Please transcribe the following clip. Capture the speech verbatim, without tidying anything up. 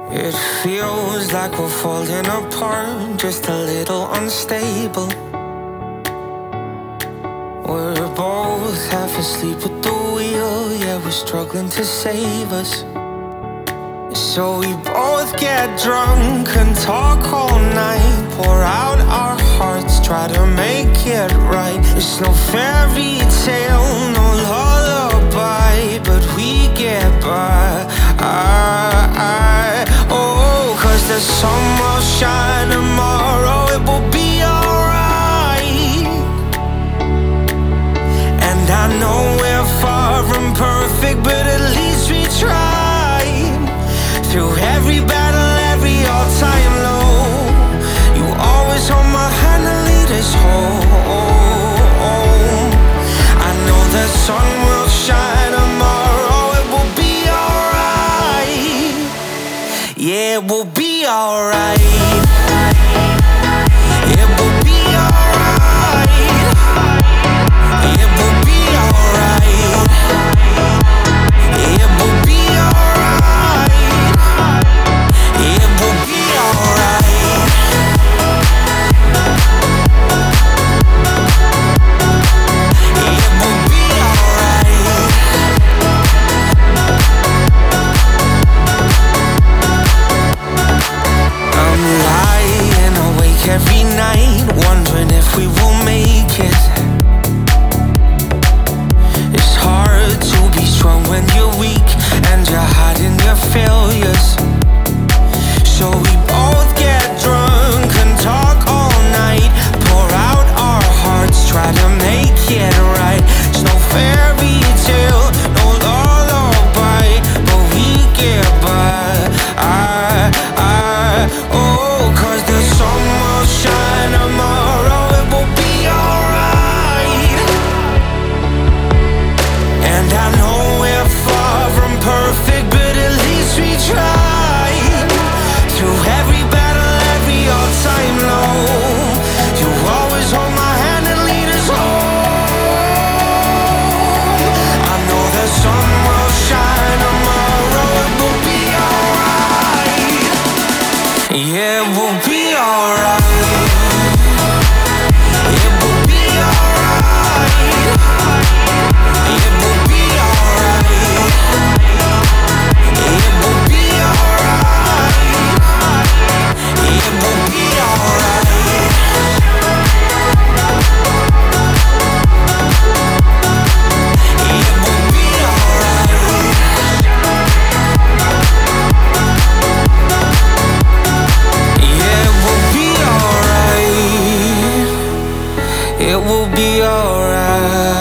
It feels like we're falling apart, just a little unstable. We're both half asleep at the wheel, yeah, we're struggling to save us. So we both get drunk and talk all night, pour out our hearts, try to make it right. It's no fairy tale, no lullaby, but we get by. I, I, oh, cause the sun will shine tomorrow, it will be alright. And I know we're far from perfect, but at least we tried. Through every battle, every all-time low, you always hold my hand and lead us home. I know the sun will shine tomorrow, it will be alright. Yeah, it will be alright. It will be alright. It will be alright. It will be alright. It will be alright. It will be alright. I'm lying awake every night, wondering if we will make it. It's hard to be strong when you're weak and you're hiding your failures. So we both get drunk and talk all night, pour out our hearts, try to make it right. It's no fairy tale, no lullaby, but we get by. I, I, oh, cause the sun will shine tomorrow, it will be alright. And I know we're far from perfect, but at least we tried. Through every battle, every all-time low, you always hold my hand and lead us home. I know the sun will shine tomorrow, it will be alright. Yeah, it will be alright. It will be alright. It will be alright. It will be alright. It will be alright. It will be alright. Yeah, it will be alright. It will be alright.